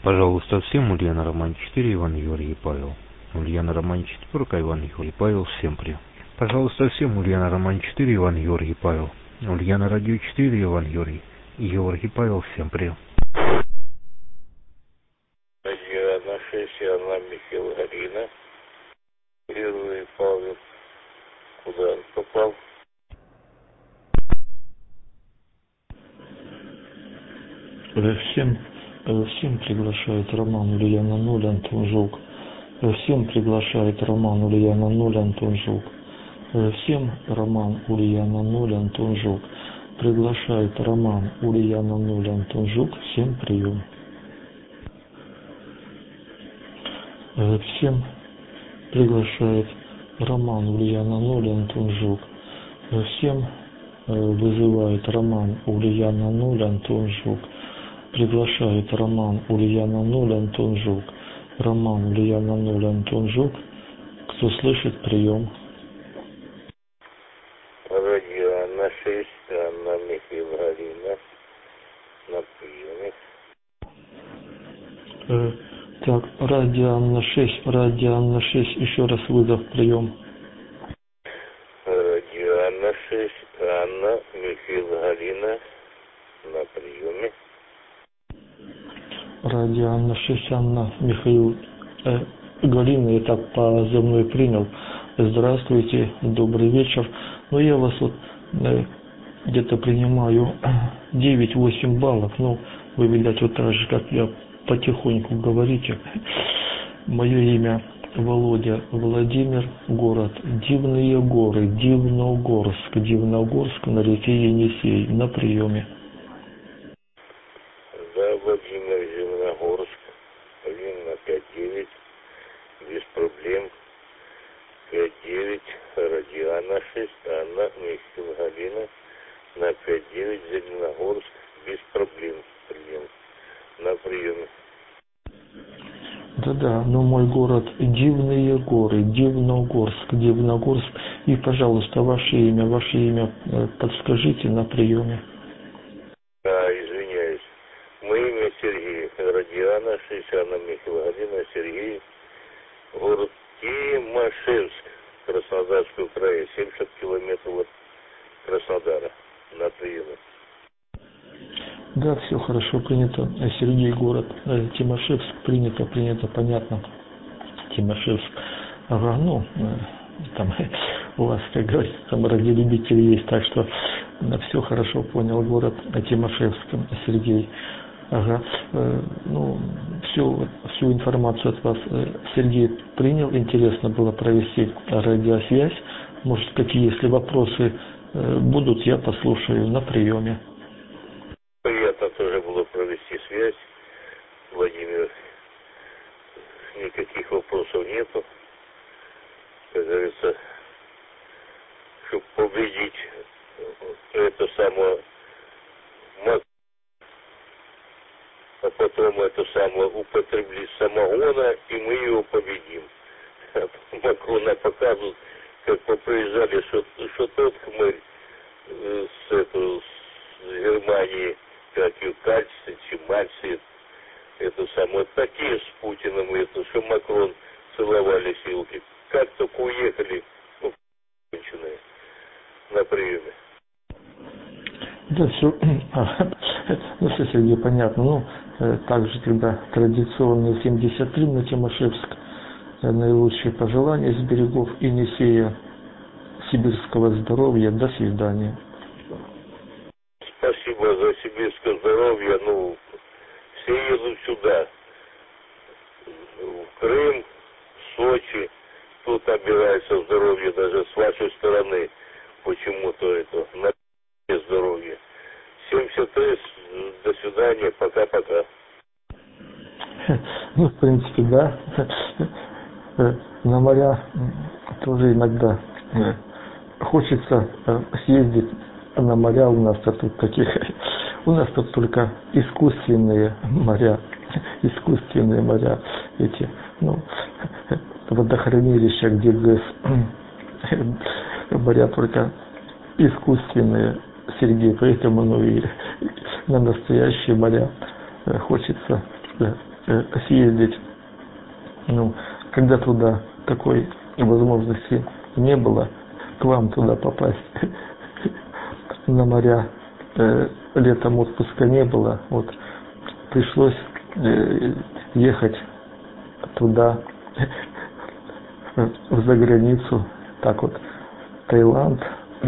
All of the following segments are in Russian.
Пожалуйста, всем Ульяна Роман 4, Иван Георгий Павел. Ульяна Роман 4, Иван Георгий Павел, всем привет. Пожалуйста, всем Ульяна Роман 4, Иван Георгий Павел. Ульяна Радио 4, Иван Георгий Павел, всем привет. Ульяна 6, Анна Михаил Галина. Георгий Павел. Куда он попал? Всем приглашает Роман Ульяна 0, Антон Жук. Всем приглашает Роман Ульяна 0, Антон Жук. Всем Роман Ульяна 0, Антон Жук. Приглашает Роман Ульяна 0, Антон Жук. Всем прием. Всем приглашает Роман Ульяна 0, Антон Жук. Всем вызывает Роман Ульяна 0, Антон Жук. Приглашает Роман Ульяна 0, Антон Жук. Роман Ульяна 0, Антон Жук. Кто слышит, прием. Радио 6, Анна Михаил Галина. На приеме. Так, Радио 6, еще раз вызов, прием. Радио 6, Анна Михаил Галина. На приеме. Радио 6, Анна Михаил Галина, я так позывной принял. Здравствуйте, добрый вечер. Ну, я вас вот где-то принимаю 9-8 баллов. Ну, вы, видать, вот так же, как я, потихоньку говорите. Мое имя Володя Владимир, город Дивные горы, Дивногорск на реке Енисей, на приеме. Да, Владимир, Дивногорск, 1 на 5-9, без проблем. 5-9, Радиана 6, Анна Михаил Галина. На 5-9, Зеленогорск, без проблем. Прием. На приеме. Да-да, но мой город Дивные горы, Дивногорск. И, пожалуйста, ваше имя подскажите на приеме. Извиняюсь. Мое имя Сергей. Радиана 6, Анна Михаил Галина, Сергей. Город Тимашевск, Краснодарского края, 70 километров от Краснодара. На приеме. Да, все хорошо, принято. Сергей, город Тимашевск, принято, понятно. Тимашевск. Ага, ну, там у вас, как говорится, там радиолюбители есть, так что все хорошо понял, город Тимашевск, Сергей. Ага, ну, всю информацию от вас Сергей принял, интересно было провести радиосвязь. Может, какие, если вопросы будут, я послушаю на приеме. Приятно тоже было провести связь, Владимир. Никаких вопросов нету. Как говорится, чтобы победить это самое, а потом это самое употреблить самогона, и мы его победим. Макрона показывают, как поприезжали, что тот хмырь с Германии, как и кальций, чемальций, это самое, такие с Путиным, это, что Макрон целовались елки. Как только уехали, ну, конченые, на приеме. Да, все, ну, все, Сергей, понятно. Ну, также тогда традиционно 73 на Тимашевск. Наилучшие пожелания с берегов Енисея, сибирского здоровья. До свидания. Спасибо за сибирское здоровье. Ну, все едут сюда, в Крым, в Сочи. Тут набирается здоровье даже с вашей стороны. Почему-то это на здоровье. 73, до свидания, пока-пока. Ну, в принципе, да. На моря тоже иногда хочется съездить на моря. У нас тут таких, у нас тут только искусственные моря, эти, ну, водохранилища, где ГЭС, моря только искусственные, Сергей, поэтому, ну, и на настоящие моря хочется съездить. Ну, когда туда такой возможности не было, к вам туда попасть на моря, летом отпуска не было, вот пришлось ехать туда, в заграницу, так вот, Таиланд,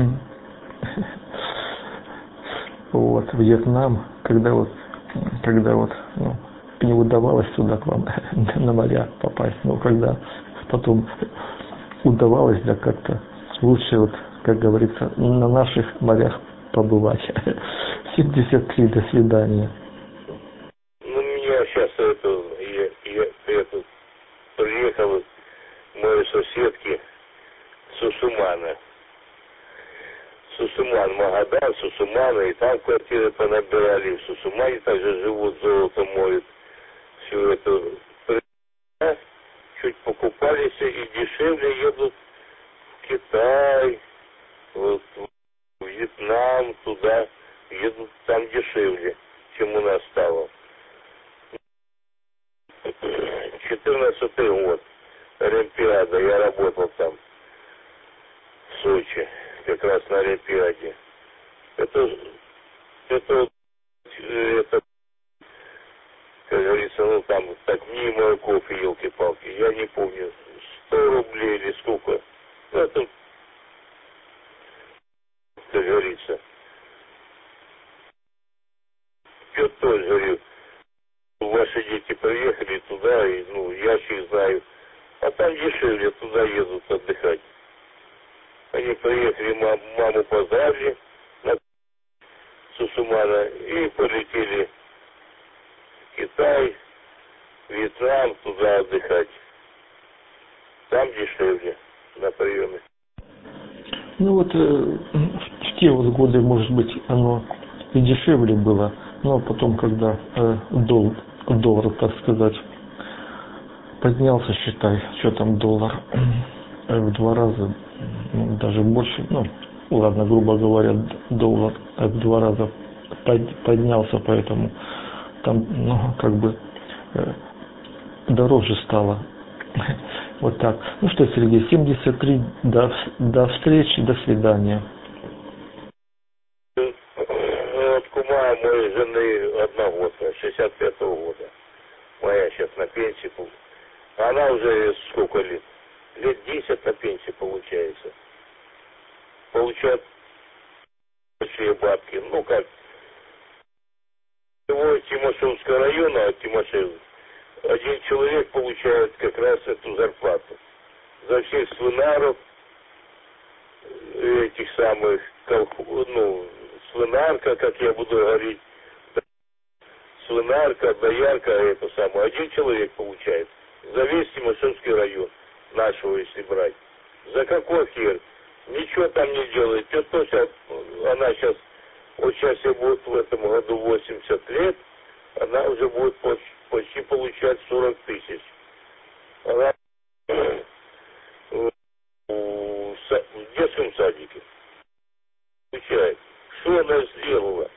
вот, Вьетнам, когда вот ну, не удавалось туда к вам на моря попасть, но когда потом удавалось, да, как-то лучше, вот, как говорится, на наших морях побывать. 73, до свидания. Ну, меня сейчас я тут приехал мои соседки Сусумана. Сусуман, Магадан, Сусумана, и там квартиры понабирали, в Сусумане также живут, золото моют. Все это чуть покупались и дешевле едут в Китай, вот, в Вьетнам, туда едут, там дешевле, чем у нас стало. 14-й год, Олимпиада, я работал там, в Сочи, как раз на Олимпиаде. Это, как говорится, ну там так мимо кофе, елки-палки, я не помню, 100 рублей или сколько. Ну, это, как говорится, я тоже говорю, ваши дети приехали туда, и, ну, я их знаю, а там дешевле, туда едут отдыхать. Они приехали, маму поздравили на Сусумана и полетели в Китай, Вьетнам, туда отдыхать. Там дешевле на приеме. Ну вот в те вот годы, может быть, оно и дешевле было, но потом, когда доллар, так сказать, поднялся, считай, что там доллар, в 2 раза, ну, даже больше, ну, ладно, грубо говоря, доллар в 2 раза поднялся, поэтому там, ну, как бы дороже стало. Вот так. Ну что, Сергей, 73, до встречи, до свидания. Вот кума моей жены одногодка, 65-го года. Моя сейчас на пенсии. Она уже сколько лет? Лет 10 на пенсии получается. Получает большие бабки. Ну как? Всего Тимошевского района, Тимошев, один человек получает как раз эту зарплату. За всех свинаров, этих самых, ну, свинарка, как я буду говорить, свинарка, доярка, это самое, один человек получает. За весь Тимошевский район, нашего, если брать. За какой хер? Ничего там не делает. Она сейчас, вот сейчас ей будет в этом году 80 лет, она уже будет почти получать 40 тысяч. Она в детском садике получает. Что она сделала?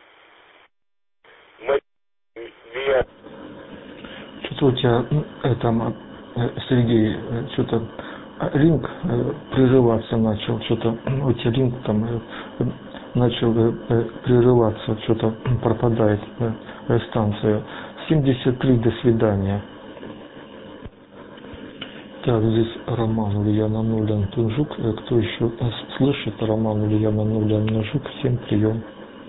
Меня... Что-то у тебя, там, Сергей, что-то линк прерываться начал, что-то у тебя линк там начал прерываться, что-то пропадает станция. 73, до свидания. Так, здесь Роман Ульяна Нуля Антон Жук. Кто еще слышит Роман Ульяна Нуля Антон Жук, всем прием.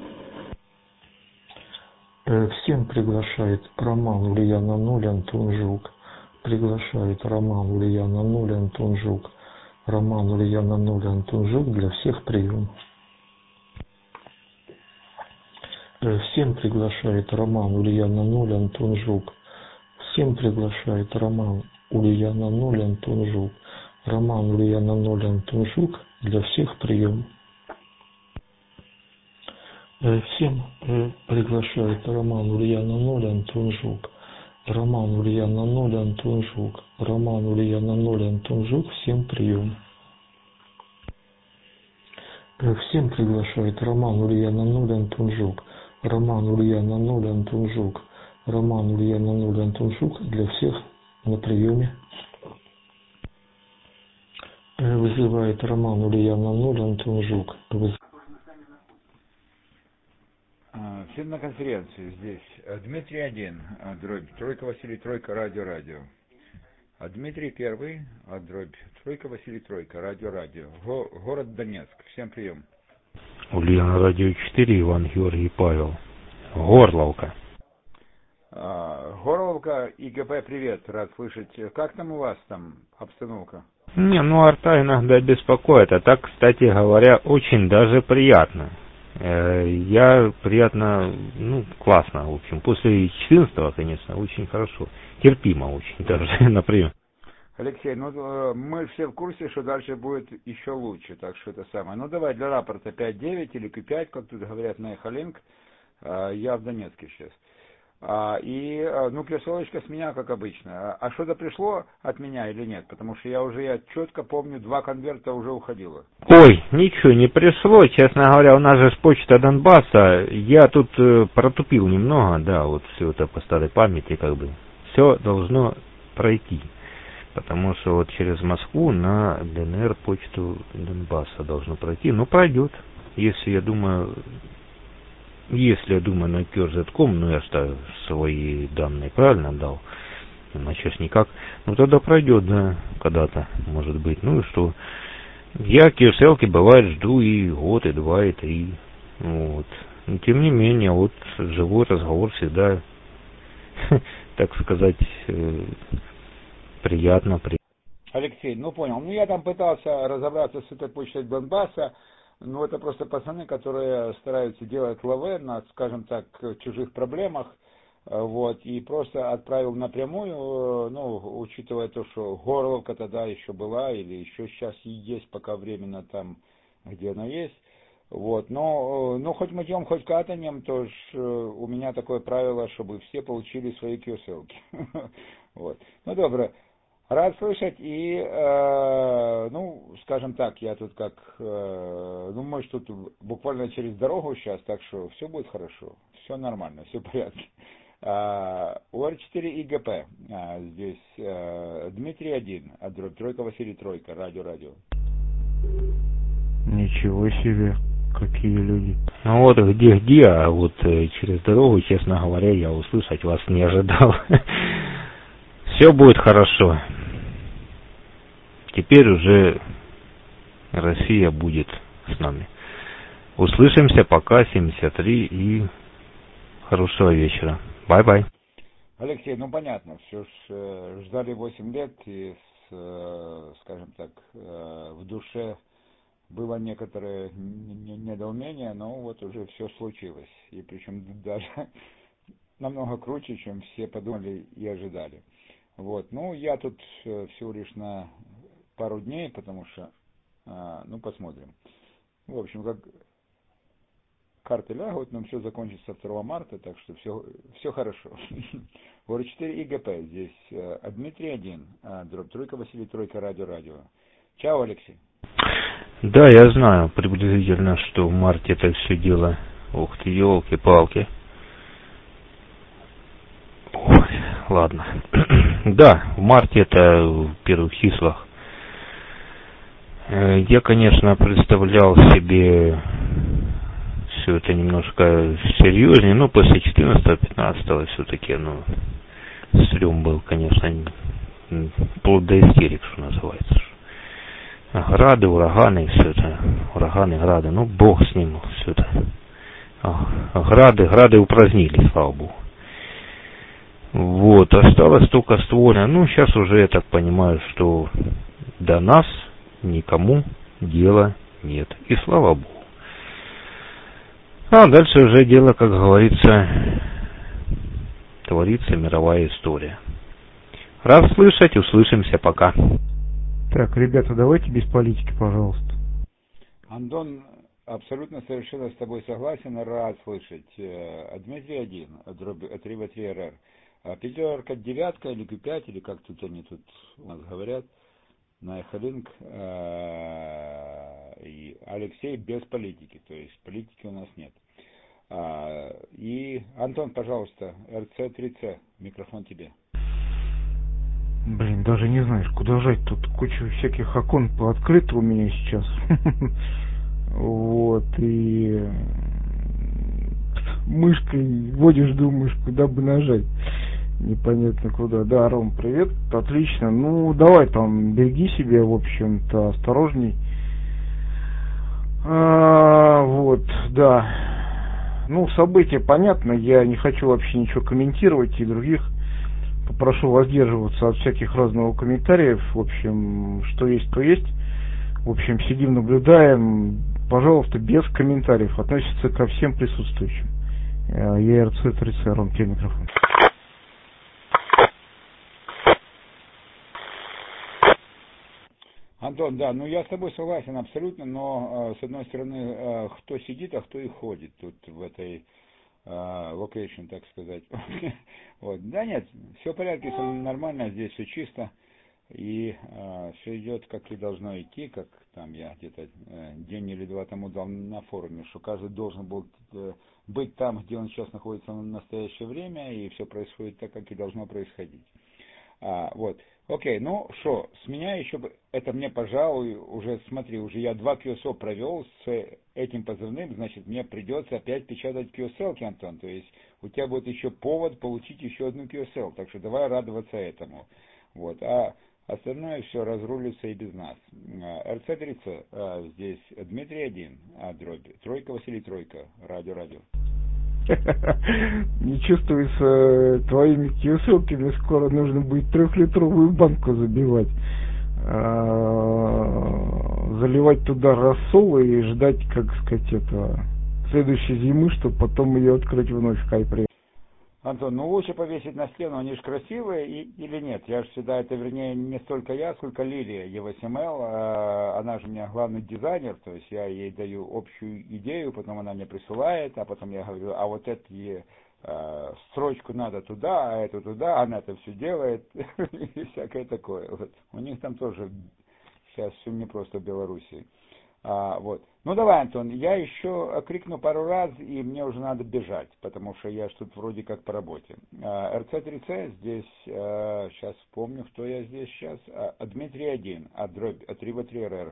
Всем приглашает Роман Ульяна Нуля Антон Жук. Приглашает Роман Ульяна Нуля Антон Жук. Роман Ульяна Нуля Антон Жук, для всех прием. Всем приглашает Роман Ульяна Нуля Антон Жук. Всем приглашает Роман Ульяна Нуля Антон Жук. Роман Ульяна Нуля Антон Жук, для всех прием. Всем приглашает Роман Ульяна Нуля Антон Жук. Роман Ульяна Нуля Антон Жук. Роман Ульяна Нуля Антон Жук, всем прием. Всем приглашает Роман Ульяна Нуля Антон Жук. Роман Ульяна Нуля Антон Жук. Роман Ульяна 0 Антон Жук для всех на приеме. Вызывает Роман Ульяна 0 Антон Жук. Всем на конференции здесь. Дмитрий 1, дробь, тройка Василий, тройка, радио. А Дмитрий 1, дробь, тройка Василий, тройка, радио. Город Донецк. Всем прием. Ульяна радио 4, Иван Георгий Павел. Горловка. Горловка, ИГП, привет, рад слышать. Как там у вас там обстановка? Не, ну арта иногда беспокоит, а так, кстати говоря, очень даже приятно. Я приятно, классно, в общем, после 14-го, конечно, очень хорошо, терпимо очень даже, например. Алексей, мы все в курсе, что дальше будет еще лучше, так что это самое. Давай для рапорта 5.9 или Q5, как тут говорят на Эхолинк, я в Донецке сейчас. Кирсовочка с меня, как обычно. А что-то пришло от меня или нет? Потому что я четко помню, 2 конверта уже уходило. Ой, ничего не пришло, честно говоря, у нас же почта Донбасса, я тут протупил немного, да, вот все это по старой памяти все должно пройти, потому что вот через Москву на ДНР почту Донбасса должно пройти, пройдет, если я думаю на Кёрзетком, я же свои данные правильно дал, иначе ж никак, тогда пройдет, да, когда-то, может быть, и что. Я кирселки бывает жду и год, и 2, и 3, вот. Но тем не менее, живой разговор всегда, так сказать, приятно. Алексей, понял. Я там пытался разобраться с этой почтой Донбасса, это просто пацаны, которые стараются делать лавэ на, скажем так, чужих проблемах, и просто отправил напрямую, учитывая то, что Горловка тогда еще была, или еще сейчас и есть, пока временно там, где она есть, но хоть мытьем, хоть катанием, то у меня такое правило, чтобы все получили свои киоселки. Добро. Рад слышать, и, скажем так, я тут может тут буквально через дорогу сейчас, так что все будет хорошо, все нормально, все в порядке. УР4 ИГП, здесь Дмитрий 1, дробь, тройка Василий, тройка, радио. Ничего себе, какие люди. Где, а через дорогу, честно говоря, я услышать вас не ожидал. Все будет хорошо. Теперь уже Россия будет с нами. Услышимся, пока, 73, и хорошего вечера. Бай-бай. Алексей, понятно, все ждали 8 лет, и, скажем так, в душе было некоторое недоумение, но уже все случилось. И причем даже намного круче, чем все подумали и ожидали. Я тут всего лишь на пару дней, потому что, посмотрим. В общем, как карты лягут, но все закончится 2 марта, так что все хорошо. УР4 ИГП, здесь Дмитрий 1, дробь, тройка Василий, тройка, радио. Чао, Алексей. Да, я знаю приблизительно, что в марте это все дело. Ух ты, елки-палки. Ой, ладно. Да, в марте это в первых числах. Я, конечно, представлял себе все это немножко серьезнее, но после 14-15 все-таки, стрём был, конечно, вплоть до истерик, что называется. Грады, ураганы, все это, ураганы, грады, бог с ним, все это. Грады упразднили, слава богу. Осталось только ствольно. Сейчас уже я так понимаю, что до нас никому дела нет. И слава богу. А дальше уже дело, как говорится, творится мировая история. Рад слышать, услышимся, пока. Так, ребята, давайте без политики, пожалуйста. Антон, абсолютно совершенно с тобой согласен, рад слышать. Дмитрий 1, дробь 3В3 РР. Пятерка, девятка или Q5, или как тут они у нас говорят, на Эхолинк. И Алексей без политики, то есть политики у нас нет. И, Антон, пожалуйста, РЦ-3Ц, микрофон тебе. Блин, даже не знаешь, куда жать. Тут куча всяких окон пооткрыта у меня сейчас. Вот, и мышкой вводишь, думаешь, куда бы нажать. Непонятно куда. Да, Ром, привет, отлично. Ну, давай там, береги себя, в общем-то, осторожней. Вот, да. Ну, события понятно, я не хочу вообще ничего комментировать, и других попрошу воздерживаться от всяких разного комментариев. В общем, что есть, то есть. В общем, сидим, наблюдаем. Пожалуйста, без комментариев. Относится ко всем присутствующим. Я РЦ-3Ц, Ром, тебе микрофон. Антон, да, ну я с тобой согласен абсолютно, но с одной стороны, кто сидит, а кто и ходит тут в этой локейшн, так сказать. Вот. Да нет, все в порядке, все нормально, здесь все чисто. И все идет, как и должно идти, как там я где-то день или два тому дал на форуме, что каждый должен был быть там, где он сейчас находится в настоящее время, и все происходит так, как и должно происходить. Вот. Окей, ну что, с меня еще, это мне, пожалуй, уже, смотри, уже я 2 QSO провел с этим позывным, значит, мне придется опять печатать QSL, Антон, то есть у тебя будет еще повод получить еще одну QSL, так что давай радоваться этому. Вот, а остальное все разрулится и без нас. РЦ-3Ц, здесь Дмитрий 1, дробь, тройка, Василий тройка, радио. Не чувствуется твоими киосилками, скоро нужно будет 3-литровую банку забивать. Заливать туда рассол и ждать, как сказать, следующей зимы, чтобы потом ее открыть вновь в Хайпре. Антон, ну лучше повесить на стену, они же красивые или нет? Я же всегда, это вернее не столько я, сколько Лилия E8L, она же у меня главный дизайнер, то есть я ей даю общую идею, потом она мне присылает, а потом я говорю, а вот эту строчку надо туда, а эту туда, она это все делает, и всякое такое. Вот. У них там тоже сейчас все не просто в Беларуси. Вот. Ну давай, Антон, я еще крикну пару раз, и мне уже надо бежать, потому что я ж тут вроде как по работе. РЦ-3Ц здесь, сейчас вспомню, кто я здесь сейчас. Дмитрий 1, дробь 3В3РР.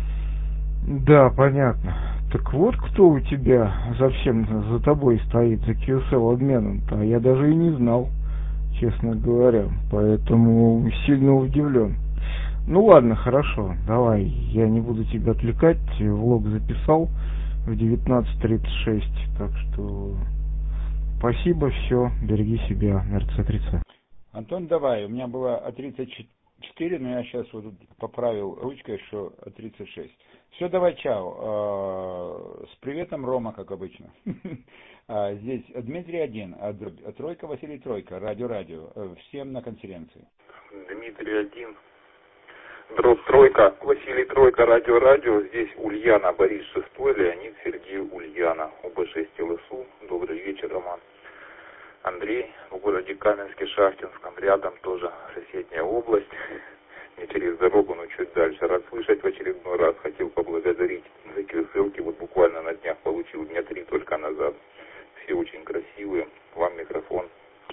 Да, понятно. Так вот кто у тебя за всем, за тобой стоит, за QSL админом-то, я даже и не знал, честно говоря, поэтому сильно удивлен. Ну ладно, хорошо, давай, я не буду тебя отвлекать, влог записал в 19:36, так что спасибо, все, береги себя, РЦ-3Ц. Антон, давай, у меня было 34, но я сейчас вот поправил ручкой, что 36. Все, давай, чао. С приветом, Рома, как обычно. Здесь Дмитрий 1, тройка, Василий тройка, радио. Всем на конференции. Дмитрий 1. Дробь тройка, Василий тройка, радио. Здесь Ульяна, Борис 6, Леонид, Сергей, Ульяна, УБ6 ЛСУ. Добрый вечер, Роман. Андрей, в городе Каменске, Шахтинском, рядом тоже соседняя область. Не через дорогу, но чуть дальше. Рад слышать в очередной раз. Хотел поблагодарить за QSL-ки. Вот буквально на днях получил, дня 3 только назад. Все очень красивые. Вам микрофон.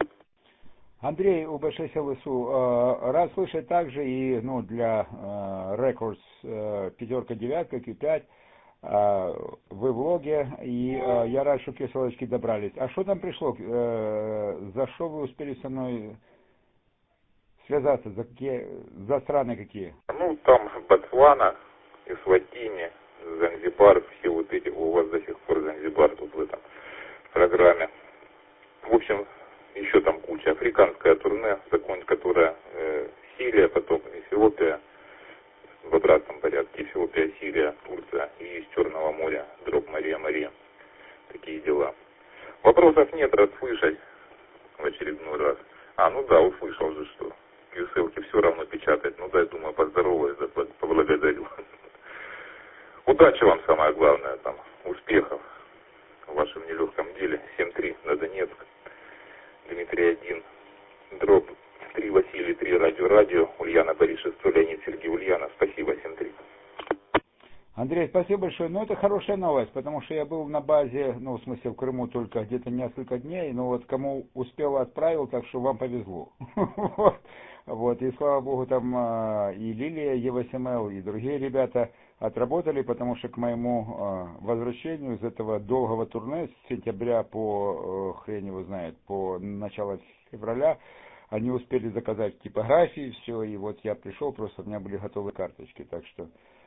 Андрей, УБ6 ЛСУ, рад слышать также и для Records 5-9, Q5, вы в влоге, и я рад, что QSL-очки добрались. А что там пришло? За что вы успели со мной связаться? За страны какие? Ну, там Ботсвана, Эсватини, Занзибар, все вот эти, у вас до сих пор Занзибар тут в этом программе. В общем, еще там куча. Африканское турне, закончить которое Сирия, потом Эфиопия, в обратном порядке. Эфиопия, Сирия, Турция и из Черного моря, дробь Мария. Такие дела. Вопросов нет, рад слышать в очередной раз. Ну да, услышал же, что QSL-ки все равно печатать. Ну дай, думаю, поздороваюсь, да поблагодарю. Удачи вам, самое главное, там, успехов в вашем нелегком деле. 7-3 на Донецк. Дмитрий 1, дробь 3, Василий 3, радио. Ульяна, Борис 6, Леонид, Сергей, Ульяна. Спасибо, 7-3. Андрей Андрей, спасибо большое. Ну, это хорошая новость, потому что я был на базе, ну, в смысле, в Крыму только где-то несколько дней, но вот кому успел, отправил, так что вам повезло. Вот, и слава богу, там и Лилия ЕВСМЛ, и другие ребята отработали, потому что к моему возвращению из этого долгого турне с сентября по, хрен его знает, по начало февраля, они успели заказать типографии, все, и вот я пришел, просто у меня были готовые карточки, так что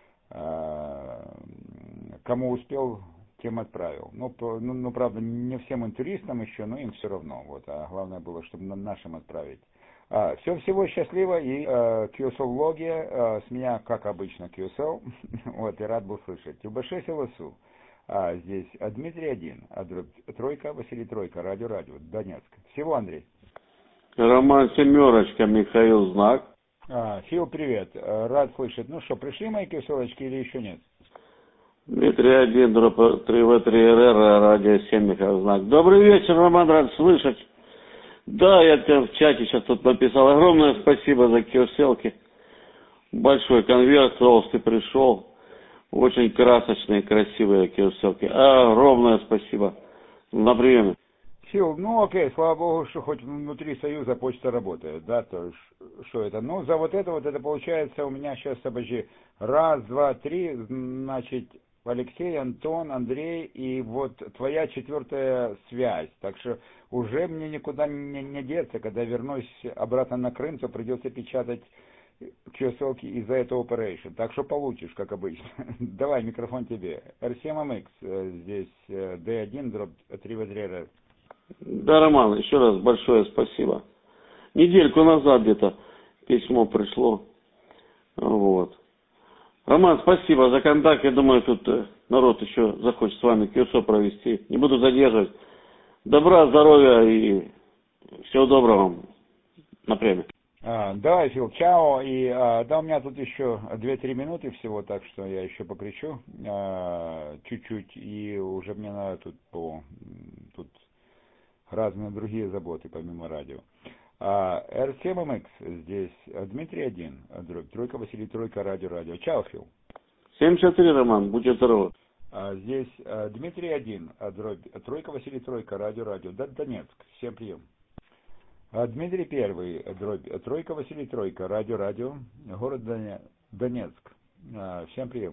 кому успел, тем отправил. Ну, правда, не всем интуристам еще, но им все равно. Вот, а главное было, чтобы нашим отправить. Всего счастливо и QSL-логия, с меня, как обычно, QSL, вот, и рад был слышать. УБ6 ЛСУ, здесь Дмитрий 1, тройка, Василий тройка, радио, Донецк. Всего, Андрей. Роман семерочка, Михаил Знак. Фил, привет, рад слышать. Ну что, пришли мои QSL-очки или еще нет? Дмитрий 1, 3В3РР, радио 7, Михаил Знак. Добрый вечер, Роман, рад слышать. Да, я тебе в чате сейчас тут написал. Огромное спасибо за QSL-ки. Большой конверт, толстый пришел. Очень красочные, красивые QSL-ки. Огромное спасибо. На приеме. Фил, ну окей, слава богу, что хоть внутри Союза почта работает, да, то есть, что это? Ну, за вот это получается у меня сейчас, обожди, 1, 2, 3, значит, Алексей, Антон, Андрей, и вот твоя 4-я связь. Так что уже мне никуда не деться. Когда вернусь обратно на Крым, то придется печатать QSL-ки из-за этого operation. Так что получишь, как обычно. Давай, микрофон тебе. R7MX, здесь D1, 3V3RR. Да, Роман, еще раз большое спасибо. Недельку назад где-то письмо пришло. Вот. Роман, спасибо за контакт. Я думаю, тут народ еще захочет с вами QSO провести. Не буду задерживать. Добра, здоровья и всего доброго вам на премию. Давай, Фил, чао. И да, у меня тут еще 2-3 минуты всего, так что я еще покричу чуть-чуть. И уже мне надо тут разные другие заботы, помимо радио. R7MX, здесь Дмитрий 1, тройка, Василий тройка, радио. Чао, Фил. 7-4, Роман, будьте здоровы. Здесь Дмитрий 1, тройка, Василий тройка, радио. Донецк, всем прием. Дмитрий 1, тройка, Василий тройка, радио, город Донецк, всем прием.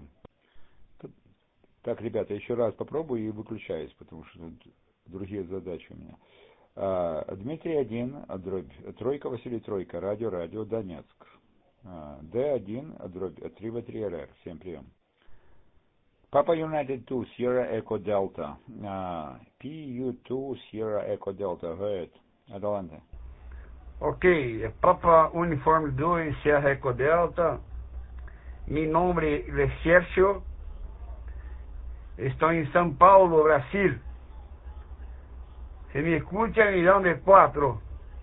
Так, ребята, еще раз попробую и выключаюсь, потому что тут другие задачи у меня. Дмитрий 1, тройка, Василий тройка, радио, Донецк. D1, 3V3RR, всем прием. Papa United 2, Sierra Echo Delta. PU2, Sierra Echo Delta, go ahead. Adelante. Ok, Papa Uniforme 2, Sierra Echo Delta. Mi nombre es Sergio. Estoy en São Paulo, Brasil. Se me escucha, millón de 4.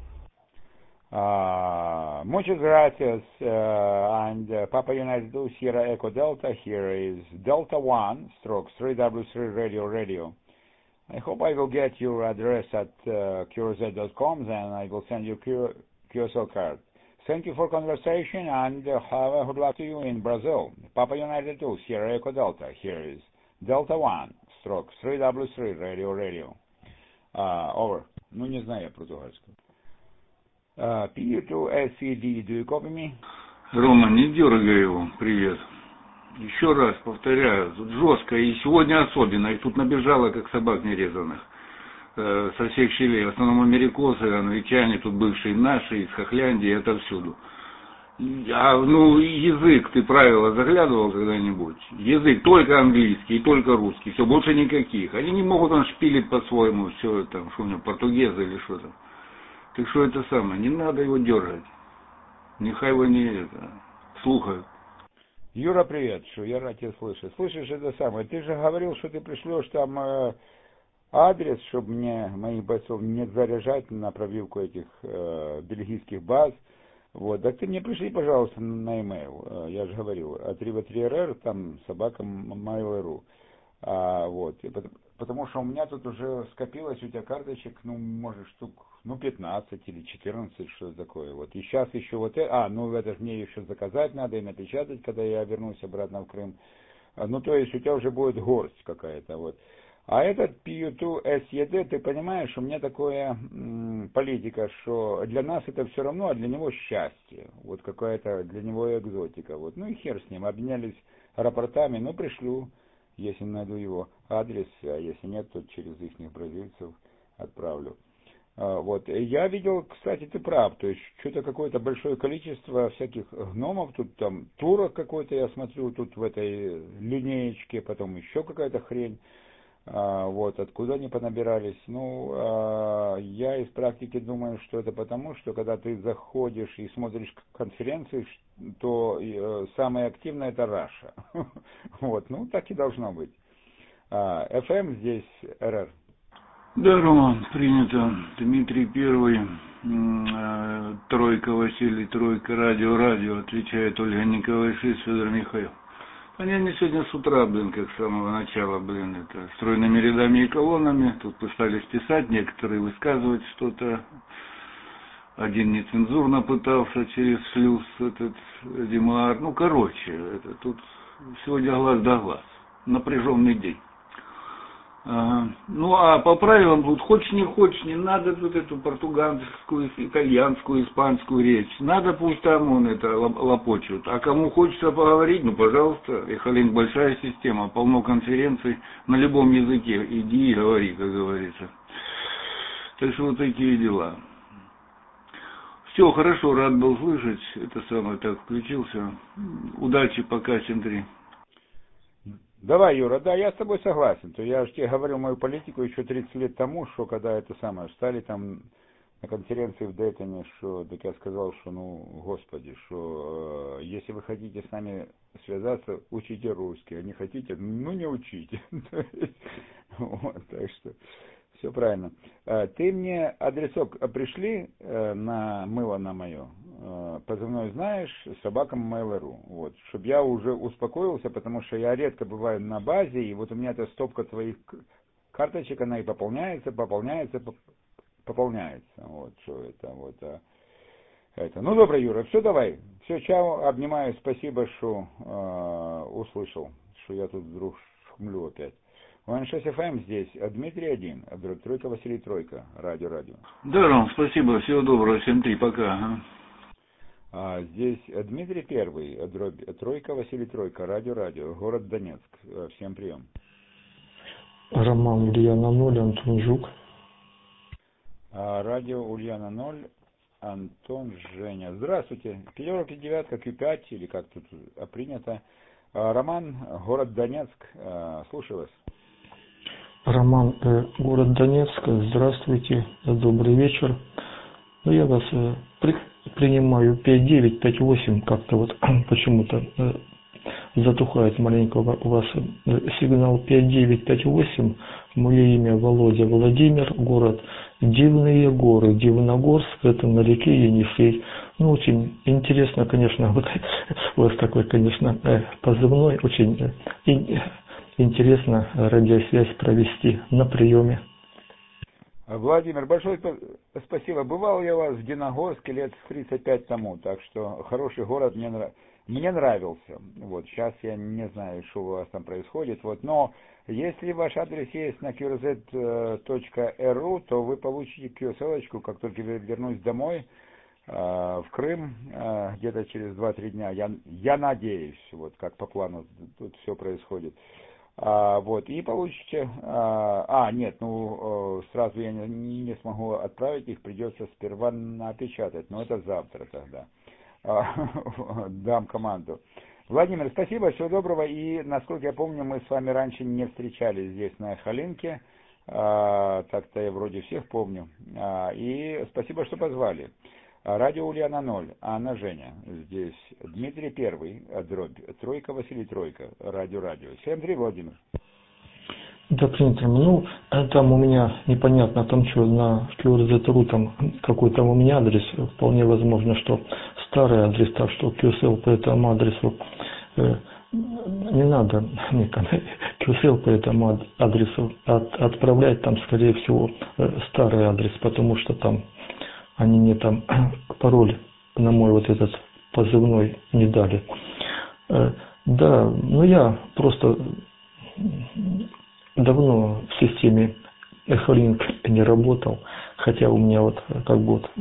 Muchas gracias. And Papa United 2, Sierra Echo Delta. Here is Delta 1, stroke 3W3 Radio. I hope I will get your address at QRZ.com, and I will send you QSL card. Thank you for conversation, and have a good luck to you in Brazil. Papa United 2, Sierra Echo Delta. Here is Delta 1, stroke 3W3 Radio. Over. Ну, не знаю я португальского. PU2SED, do you copy me? Рома, не дергай его. Привет. Еще раз повторяю, тут жестко, и сегодня особенно. Их тут набежало, как собак нерезанных. Со всех щелей. В основном америкосы, англичане, тут бывшие наши, из Хохляндии, отовсюду. Язык, ты правила заглядывал когда-нибудь? Язык только английский и только русский, все, больше никаких. Они не могут там шпилить по-своему, все там, что у него, португезы или что там. Так что это самое, не надо его дергать. Нехай его не слухают. Юра, привет, я рад тебя слышать. Слышишь, это самое, ты же говорил, что ты пришлешь там адрес, чтобы мне моих бойцов не заряжать на пробивку этих бельгийских баз. Вот, так ты мне пришли, пожалуйста, на e-mail, я же говорил, 3v3rr, там, собака mail.ru, вот, потому что у меня тут уже скопилось у тебя карточек, может, штук, 15 или 14, что такое, вот, и сейчас еще это же мне еще заказать надо и напечатать, когда я вернусь обратно в Крым, Ну, то есть у тебя уже будет горсть какая-то, вот. А этот PU2 SED, ты понимаешь, у меня такая политика, что для нас это все равно, а для него счастье. Вот какая-то для него экзотика. Вот. Ну и хер с ним, обменялись рапортами, ну пришлю, если найду его адрес, а если нет, то через их бразильцев отправлю. Вот. Я видел, кстати, ты прав, то есть что-то какое-то большое количество всяких гномов, тут там турок какой-то, я смотрю, тут в этой линеечке, потом еще какая-то хрень. Вот, откуда они понабирались? Ну, я из практики думаю, что это потому, что когда ты заходишь и смотришь конференции, то самое активное это Раша. Вот, ну, так и должно быть. FM здесь РР. Да, Роман, принято. Дмитрий Первый, Тройка Василий, Тройка, Радио, отвечает Ольга Николаевна, Федор Михаил. Они сегодня с утра, как с самого начала, это стройными рядами и колоннами. Тут пытались писать, некоторые высказывать что-то. Один нецензурно пытался через шлюз этот Димар. Ну, короче, это тут сегодня глаз да глаз. Напряженный день. Ну, а по правилам тут хочешь не хочешь, не надо тут эту португальскую, итальянскую, испанскую речь. Надо, пусть там он это лопочут. А кому хочется поговорить, ну, пожалуйста. Эхолинк большая система, полно конференций на любом языке. Иди и говори, как говорится. Так что вот такие дела. Все, хорошо, рад был слышать. Это самое, так включился. Удачи, пока, 7-3. Давай, Юра, да, я с тобой согласен. То я же тебе говорил мою политику еще 30 лет тому, что когда это самое, встали там на конференции в Дейтоне, что, так я сказал, что, ну, господи, что если вы хотите с нами связаться, учите русский, а не хотите, ну, не учите. Так что все правильно. Ты мне адресок пришли на мыло на мое, позывной знаешь, собакам Mail.ru, вот, чтобы я уже успокоился, потому что я редко бываю на базе, и вот у меня эта стопка твоих карточек, она и пополняется, вот, что это, вот, это. Ну, добро, Юра, все, давай, все, чао, обнимаю, спасибо, что услышал, что я тут вдруг шумлю опять. УН6 FM здесь, Дмитрий 1, Тройка Василий Тройка, радио. Да, Ром, спасибо, всего доброго, 7-3, пока. Здесь Дмитрий 1, Тройка Василий Тройка, радио, город Донецк, всем прием. Роман Ульяна 0, Антон Жук. Радио Ульяна 0, Антон Женя. Здравствуйте, 5, 9, Q5, или как тут принято. Роман, город Донецк, слушаю вас. Роман, город Донецк, здравствуйте, добрый вечер. Ну, я вас принимаю 5-9, 5-8, как-то вот почему-то затухает маленько у вас сигнал 5-9, 5-8. Мое имя Володя Владимир, город Дивные горы, Дивногорск, это на реке Енисей. Ну, очень интересно, конечно, вот у вас такой, конечно, позывной, очень интересно радиосвязь провести на приеме. Владимир, большое спасибо. Бывал я у вас в Дивногорске лет 35 тому, так что хороший город, мне нравился. Вот, сейчас я не знаю, что у вас там происходит, вот, но если ваш адрес есть на qrz.ru, то вы получите QSL-очку, как только я вернусь домой в Крым, где-то через 2-3 дня, я надеюсь, вот как по плану тут все происходит. Вот, и получите, нет, ну, сразу я не смогу отправить их, придется сперва напечатать, но это завтра тогда, дам команду. Владимир, спасибо, всего доброго, и, насколько я помню, мы с вами раньше не встречались здесь на Эхолинке, так-то я вроде всех помню, и спасибо, что позвали. Радио Ульяна 0, Анна Женя, здесь Дмитрий 1, дробь, Тройка Василий Тройка, радио. 7-3, Владимир. Да, принято. Ну, там у меня непонятно, там что, на QRZ.ru там какой там у меня адрес, вполне возможно, что старый адрес, так что QSL по этому адресу не надо мне там QSL по этому адресу отправлять, там, скорее всего, старый адрес, потому что там они мне там пароль на мой вот этот позывной не дали. Да, ну я просто давно в системе Эхолинк не работал, хотя у меня вот как бы вот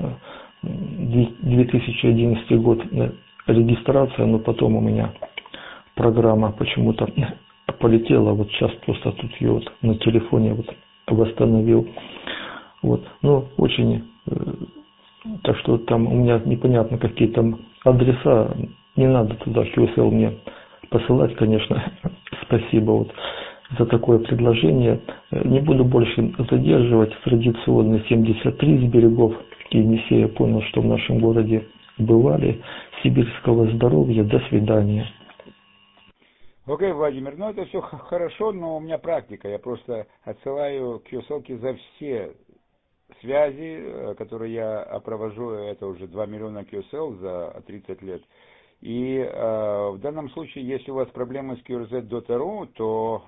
2011 год регистрация, но потом у меня программа почему-то полетела, вот сейчас просто тут ее вот на телефоне вот восстановил. Вот, ну очень, так что там у меня непонятно какие там адреса, не надо туда QSL мне посылать, конечно, спасибо вот за такое предложение. Не буду больше задерживать. Традиционные 73 с берегов Енисея. Понял, что в нашем городе бывали. Сибирского здоровья. До свидания. Окей, Владимир, ну это все хорошо, но у меня практика. Я просто отсылаю QSL за все связи, которые я провожу. Это уже 2 миллиона QSL за 30 лет. И в данном случае, если у вас проблемы с QRZ.ru, то,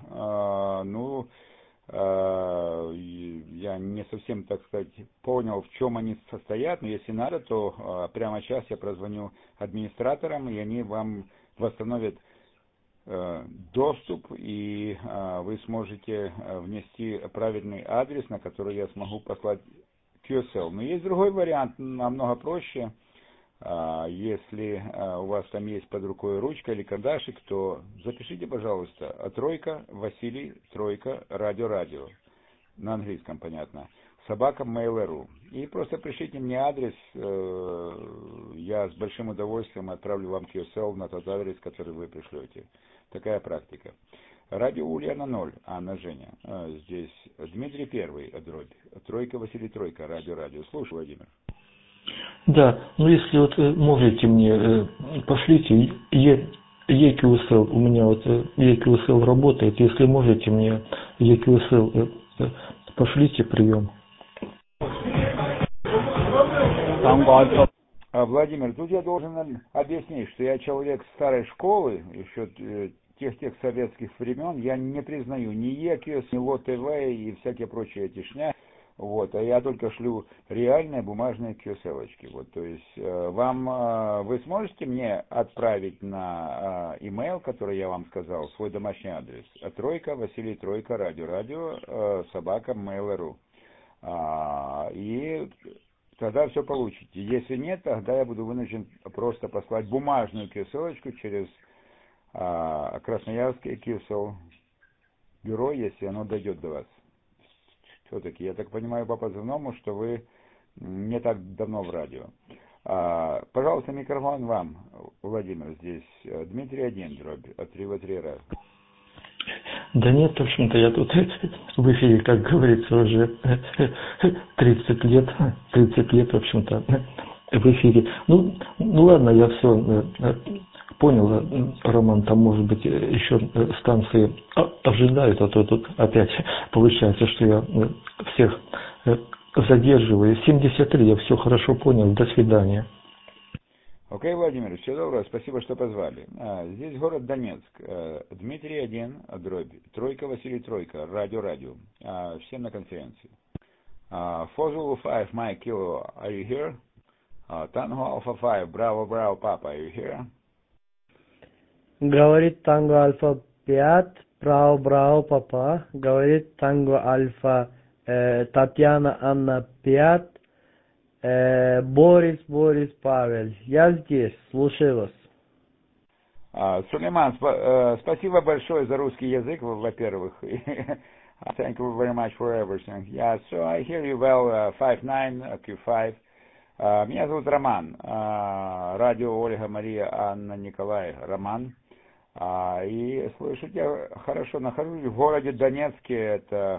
я не совсем, так сказать, понял, в чем они состоят, но если надо, то прямо сейчас я прозвоню администраторам, и они вам восстановят доступ, и вы сможете внести правильный адрес, на который я смогу послать QSL. Но есть другой вариант, намного проще. Если у вас там есть под рукой ручка или карандашик, то запишите, пожалуйста, Тройка, Василий, Тройка, радио, на английском, понятно, @mail.ru. И просто пришлите мне адрес, я с большим удовольствием отправлю вам QSL на тот адрес, который вы пришлете. Такая практика. Радио Ульяна 0, Анна Женя. Здесь Дмитрий Первый, дробь. Тройка, Василий, Тройка, радио. Слушай, Владимир. Да, ну если вот можете мне, пошлите EQSL, у меня вот EQSL работает, если можете мне EQSL пошлите прием. Владимир, тут я должен объяснить, что я человек старой школы, еще тех советских времен, я не признаю ни EQS, ни ЛО-ТВ и всякие прочие эти шня. Вот, а я только шлю реальные бумажные QSL-очки. Вот, то есть вы сможете мне отправить на email, который я вам сказал, свой домашний адрес. Тройка, Василий, Тройка, радио, @mail.ru. И тогда все получите. Если нет, тогда я буду вынужден просто послать бумажную QSL-очку через Красноярское QSL бюро, если оно дойдет до вас. Все-таки, я так понимаю по позывному, что вы не так давно в радио. Пожалуйста, микрофон вам, Владимир, здесь Дмитрий 1, дробь, 3 раз. Да нет, в общем-то, я тут в эфире, как говорится, уже 30 лет, в общем-то, в эфире. Ну ладно, я все понял, Роман, там, может быть, еще станции ожидают, а то тут опять получается, что я всех задерживаю. 73, я все хорошо понял, до свидания. Окей, Владимир, все доброе, спасибо, что позвали. Здесь город Донецк, Дмитрий 1, дробь, Тройка, Василий, Тройка, радио. Всем на конференции. Фозул 5, Mike Kilo, are you here? Tango Alpha 5, Bravo, Papa, are you here? Говорит Танго Альфа 5, Браво, Папа. Говорит Танго Альфа Татьяна Анна 5, Борис, Павел. Я здесь, слушаю вас. Сулейман, спасибо большое за русский язык, во-первых. Thank you very much for everything. Yeah, so I hear you well, 5-9, Q5. Меня зовут Роман. Радио Ольга Мария Анна Николай. Роман. И слышу, я хорошо нахожусь в городе Донецке, это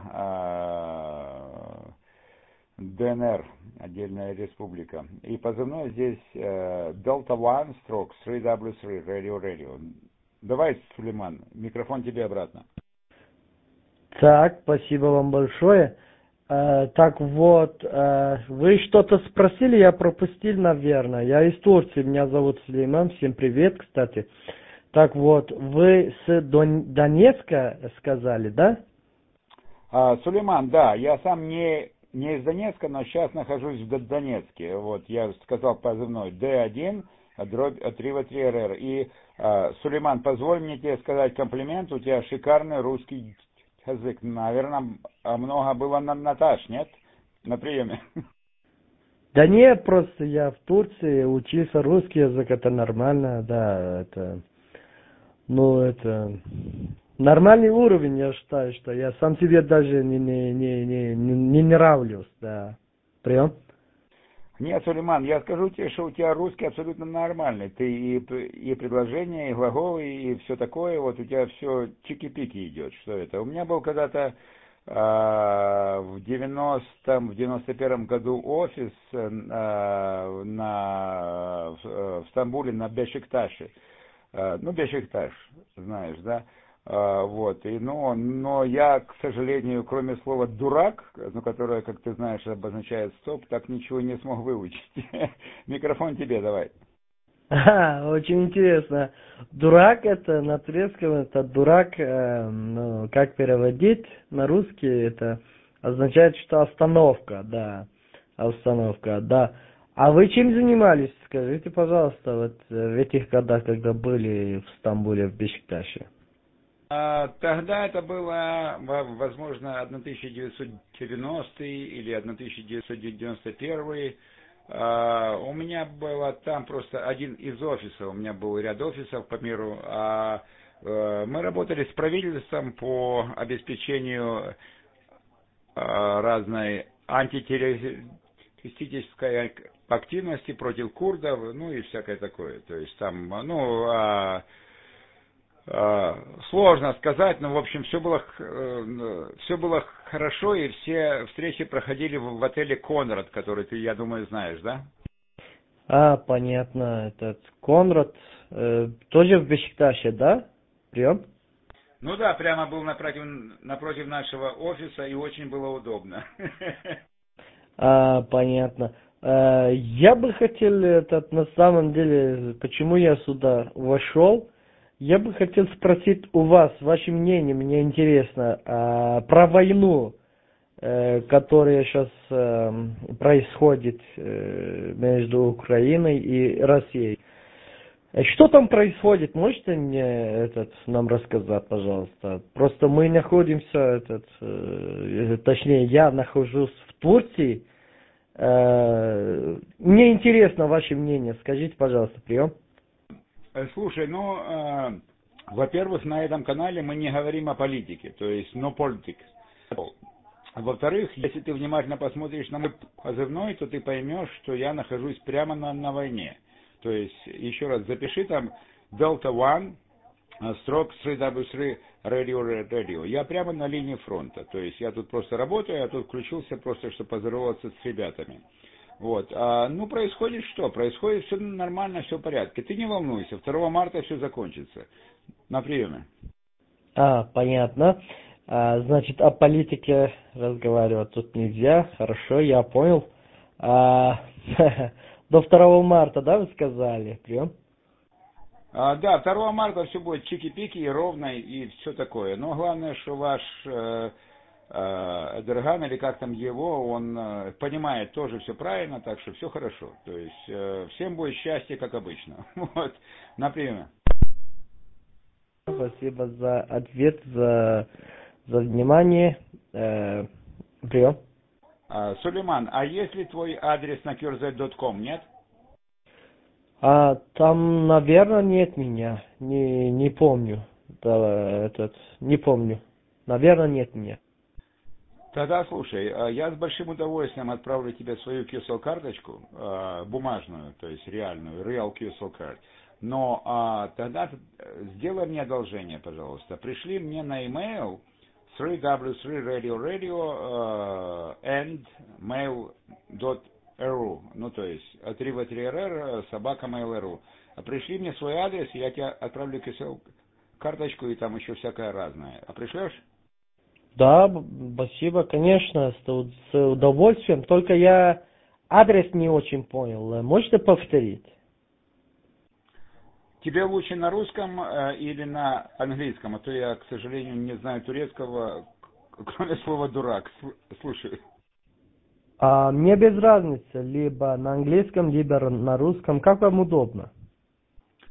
ДНР, отдельная республика. И позывной здесь Delta One Stroke 3W3 Radio. Давай, Сулейман, микрофон тебе обратно. Так, спасибо вам большое. Так вот, вы что-то спросили, я пропустил, наверное. Я из Турции, меня зовут Сулейман, всем привет, кстати. Так вот, вы с Донецка сказали, да? Сулейман, да, я сам не из Донецка, но сейчас нахожусь в Донецке. Вот, я сказал позывной D1, дробь 3v3rr. И, Сулейман, позволь мне тебе сказать комплимент, у тебя шикарный русский язык. Наверное, много было на Наташ, нет? На приеме. Да нет, просто я в Турции учился русский язык, это нормально, да, это, ну, это нормальный уровень, я считаю, что я сам себе даже не нравлюсь, да. Прием? Нет, Сулейман, я скажу тебе, что у тебя русский абсолютно нормальный. Ты и предложения, и глаголы, и все такое, вот у тебя все чики-пики идет. Что это? У меня был когда-то в 91 году офис в Стамбуле на Бешикташе. Ну, Бешикташ, знаешь, да? Вот, но я, к сожалению, кроме слова «дурак», ну, которое, как ты знаешь, обозначает «стоп», так ничего не смог выучить. Микрофон тебе давай. Очень интересно. Дурак это на турецком, это дурак, ну, как переводить на русский, это означает, что остановка, да. Остановка, да. А вы чем занимались? Скажите, пожалуйста, вот в этих годах, когда были в Стамбуле, в Бешикташе. Тогда это было, возможно, 1990 или 1991. У меня было там просто один из офисов, у меня был ряд офисов по миру. Мы работали с правительством по обеспечению разной антитеррористической активности против курдов, ну и всякое такое. То есть там, ну, сложно сказать, но в общем все было хорошо, и все встречи проходили в отеле Конрад, который ты, я думаю, знаешь, да? Понятно, этот Конрад тоже в Бешикташе, да? Прием? Ну да, прямо был напротив нашего офиса, и очень было удобно. Понятно. Я бы хотел, на самом деле, почему я сюда вошел, я бы хотел спросить у вас, ваше мнение, мне интересно, про войну, которая сейчас происходит между Украиной и Россией. Что там происходит? Можете мне нам рассказать, пожалуйста? Просто мы находимся, точнее, я нахожусь в Турции. Мне интересно ваше мнение. Скажите, пожалуйста, прием. Слушай, ну, во-первых, на этом канале мы не говорим о политике, то есть no politics. Во-вторых, если ты внимательно посмотришь на мой позывной, то ты поймешь, что я нахожусь прямо на войне. То есть, еще раз, запиши там Delta One, строк 3W3 Radio. Я прямо на линии фронта. То есть, я тут просто работаю, я тут включился просто, чтобы поздороваться с ребятами. Вот. Ну, происходит что? Происходит все нормально, все в порядке. Ты не волнуйся, 2 марта все закончится. На приеме. Понятно. Значит, о политике разговаривать тут нельзя. Хорошо, я понял. До 2 марта, да, вы сказали? Прием? Да, 2 марта все будет чики-пики и ровно, и все такое. Но главное, что ваш Эдерган, или как там его, он понимает тоже все правильно, так что все хорошо. То есть всем будет счастье, как обычно. Вот, на приеме. Спасибо за ответ, за внимание. Прием. Сулейман, а есть ли твой адрес на qrz.com, нет? Там, наверное, нет меня. Не помню. Да, не помню. Наверное, нет меня. Тогда слушай, я с большим удовольствием отправлю тебе свою QSL-карточку, бумажную, то есть реальную, Real QSL card. Но тогда сделай мне одолжение, пожалуйста. Пришли мне на email 3w3radio and mail.ru, ну то есть 3v3rr собака mail.ru. Пришли мне свой адрес, я тебе отправлю QSL-карточку и там еще всякое разное. Пришлешь? Да, спасибо, конечно, с удовольствием. Только я адрес не очень понял. Можете повторить? Тебе лучше на русском или на английском? А то я, к сожалению, не знаю турецкого, кроме слова «дурак». Слушай. Мне без разницы. Либо на английском, либо на русском. Как вам удобно?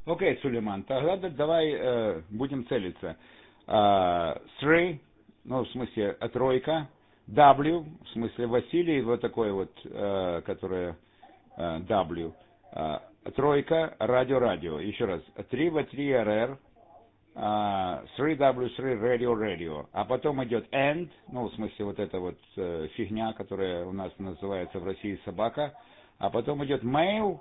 Окей, Сулейман, тогда давай будем целиться. 3, ну, в смысле, тройка, W, в смысле Василий, вот такой вот, которая W, тройка, радио. Еще раз, 3V3RR, 3W3 Radio. А потом идет end, ну, в смысле, вот эта вот фигня, которая у нас называется в России собака. А потом идет mail,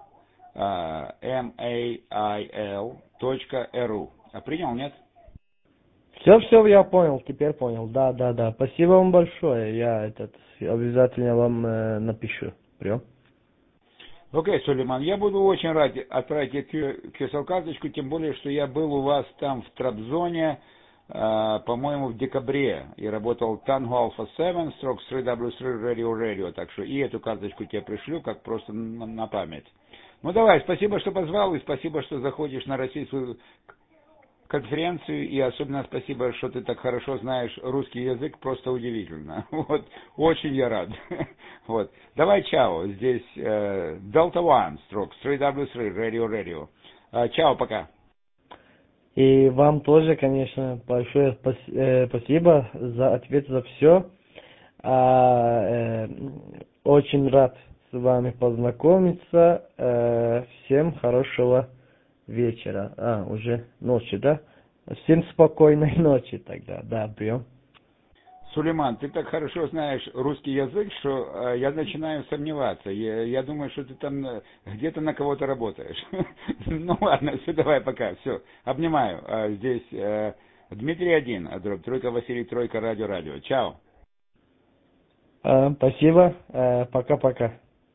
mail.ru. А принял, нет? Все, я понял, теперь понял. Да. Спасибо вам большое. Я обязательно вам напишу. Прием. Окей, Сулейман, я буду очень рад отправить QSL-карточку, тем более, что я был у вас там в Трабзоне, по-моему, в декабре, и работал Tango Alpha 7, строк 3W3 Radio, так что и эту карточку тебе пришлю, как просто на память. Ну давай, спасибо, что позвал, и спасибо, что заходишь на российскую конференцию, и особенно спасибо, что ты так хорошо знаешь русский язык, просто удивительно. Вот, очень я рад. Вот. Давай, чао, здесь Delta One, строк 3W3 Radio. Чао, пока. И вам тоже, конечно, большое спасибо за ответ, за все. Очень рад с вами познакомиться. Всем хорошего вечера. Уже ночи, да? Всем спокойной ночи тогда. Да, прием. Сулейман, ты так хорошо знаешь русский язык, что я начинаю сомневаться. Я думаю, что ты там где-то на кого-то работаешь. Ну ладно, все, давай, пока, все. Обнимаю. Здесь Дмитрий 1, тройка Василий, тройка, радио. Чао. Спасибо. Пока-пока.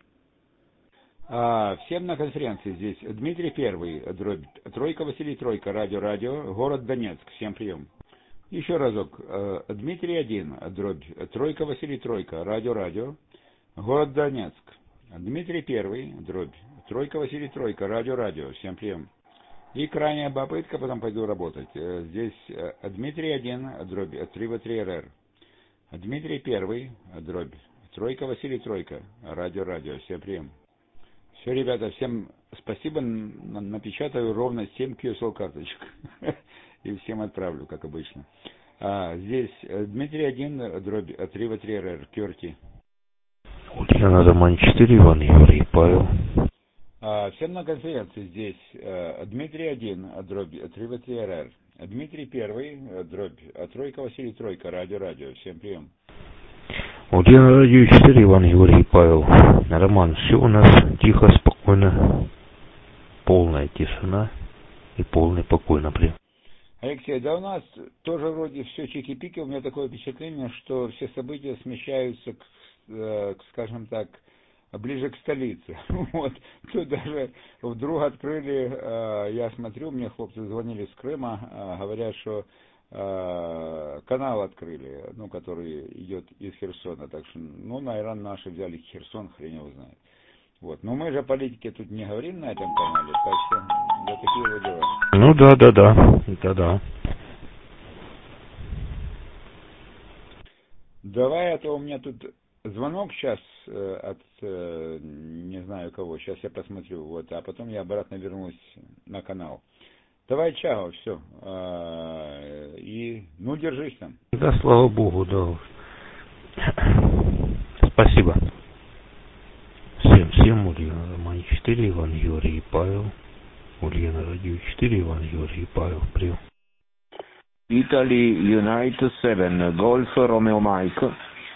Всем на конференции здесь Дмитрий 1, тройка Василий, тройка, радио, город Донецк. Всем прием. Еще разок. Дмитрий 1, тройка Василий, тройка, радио, город Донецк. Дмитрий 1, тройка Василий, тройка, радио. Всем прием. И крайняя попытка, потом пойду работать. Здесь Дмитрий 1, 3V3RR. Дмитрий 1, тройка Василий, тройка, радио. Всем прием. Все, ребята, всем спасибо. Напечатаю ровно 7 QSL карточек. И всем отправлю, как обычно. Здесь Дмитрий 1, 3V3RR, Керти. Ульяна, Роман 4, Иван, Юрий, Павел. Всем на конференции здесь Дмитрий 1, 3V3RR. Дмитрий 1, тройка Василий, тройка, радио. Всем прием. Ульяна, радио 4, Иван, Юрий, Павел. Роман, все у нас тихо, спокойно. Полная тишина и полный покой, например. Алексей, да у нас тоже вроде все чики-пики. У меня такое впечатление, что все события смещаются, скажем так, ближе к столице. Вот. Тут даже вдруг открыли, я смотрю, мне хлопцы звонили с Крыма, говорят, что канал открыли, ну, который идет из Херсона. Так что, ну, наверное, наши взяли Херсон, хрен его знает. Вот. Но мы же о политике тут не говорим на этом канале, так что вот такие вот дела. Ну да. Давай, а то у меня тут звонок сейчас от не знаю кого, сейчас я посмотрю, вот, а потом я обратно вернусь на канал. Давай, чао, все. И, ну, держись там. Да, слава богу, да. Спасибо. Всем Ульяна, Роман 4, Иван, Юрий, Павел. Ульяна, радио 4, Иван, Юрий, Павел. Прием. Italy United 7, Golf Romeo Mike.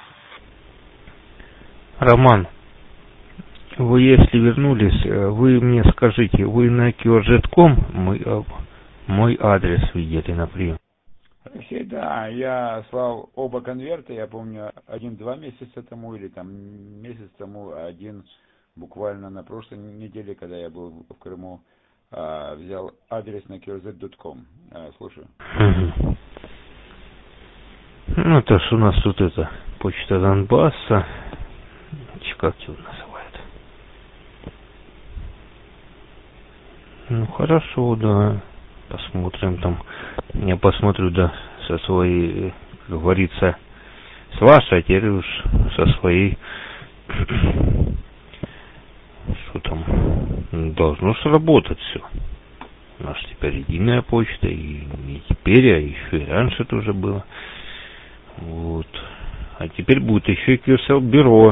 Роман, вы если вернулись, вы мне скажите, вы на QRZ.com мой адрес видели на прием? Алексей, да, я слал оба конверта, я помню, 1-2 месяца тому или там месяц тому, один буквально на прошлой неделе, когда я был в Крыму, взял адрес на QRZ.com. Слушаю. Ну, это ж у нас тут это, почта Донбасса, как его называют. Ну, хорошо, да. Посмотрим там. Я посмотрю, да, со своей, как говорится, с вашей, а теперь уж со своей. Что там? Должно ж работать все. теперь единая почта, и не теперь, а еще и раньше тоже было. Вот. А теперь будет еще и QSL бюро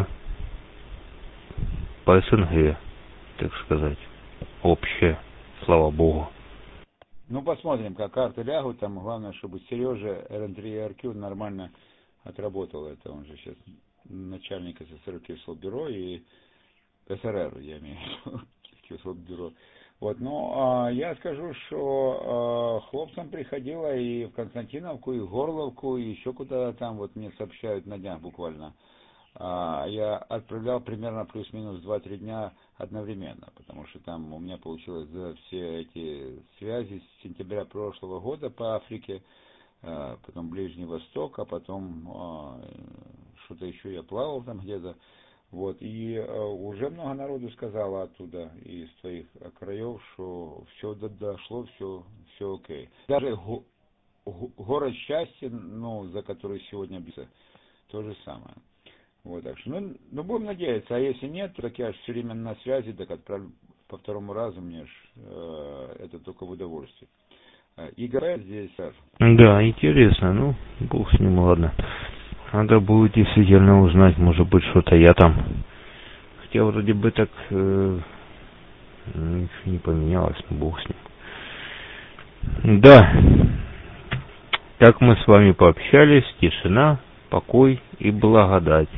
по СНГ, так сказать, общее, слава богу. Ну, посмотрим, как карты лягут, там главное, чтобы Сережа РН3 РК нормально отработал это, он же сейчас начальник СССР QSL бюро и СРР, я имею в виду, QSL бюро. Вот, ну, я скажу, что хлопцам приходило и в Константиновку, и в Горловку, и еще куда-то там, вот мне сообщают на днях буквально. Я отправлял примерно плюс-минус 2-3 дня одновременно, потому что там у меня получилось за все эти связи с сентября прошлого года по Африке, потом Ближний Восток, а потом что-то еще я плавал там где-то. Вот, и уже много народу сказало оттуда, из своих краев, что все дошло, все окей. Даже город счастья, ну, за который сегодня бьется, то же самое. Вот, так что, ну, будем надеяться, а если нет, то так я же все время на связи, так отправлю по второму разу, мне ж это только в удовольствие. Игорь здесь, сэр. Да, интересно, ну, бог с ним, ладно. Надо будет действительно узнать, может быть, что-то я там. Хотя вроде бы так ничего не поменялось, но бог с ним. Да, как мы с вами пообщались, тишина, покой и благодать.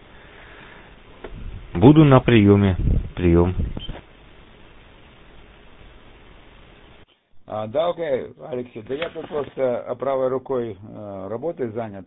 Буду на приеме. Прием. Да, окей, Алексей, да я тут просто правой рукой работой занят,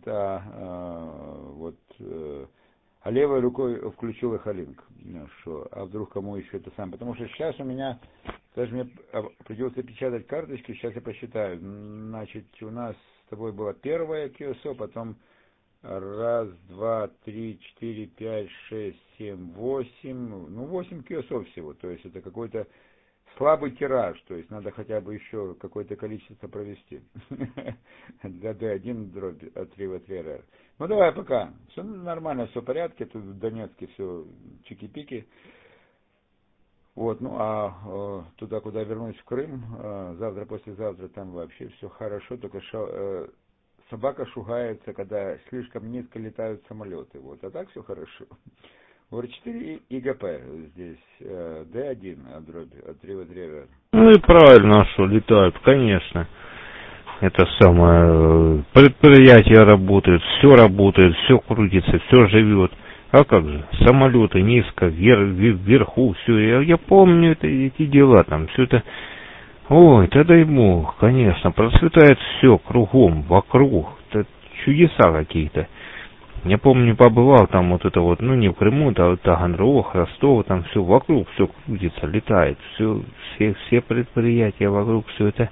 а левой рукой включил эхолинк, что, а вдруг кому еще это самое, потому что сейчас у меня, даже мне придется печатать карточки, сейчас я посчитаю, значит, у нас с тобой была первая QSO, потом 1, 2, 3, 4, 5, 6, 7, 8, ну 8 QSO всего, то есть это какой-то слабый тираж, то есть надо хотя бы еще какое-то количество провести для D1 дробь 3v3RR. Ну давай пока, все нормально, все в порядке, тут в Донецке все чики-пики. Вот, ну а туда, куда вернусь, в Крым, завтра, послезавтра там вообще все хорошо, только собака шугается, когда слишком низко летают самолеты, вот, а так все хорошо. УР-4 и ГП здесь, Д1 дробь 3v3RR. Ну и правильно, что летают, конечно. Это самое, предприятия работают, все крутится, все живет. А как же, самолеты низко, вверху, все, я помню эти дела, там, все это, ой, да дай бог, конечно, процветает все кругом, вокруг, это чудеса какие-то. Я помню, побывал там вот это вот, ну не в Крыму, да, Таганрог, Ростов, там все вокруг, все крутится, летает, все предприятия вокруг, все это.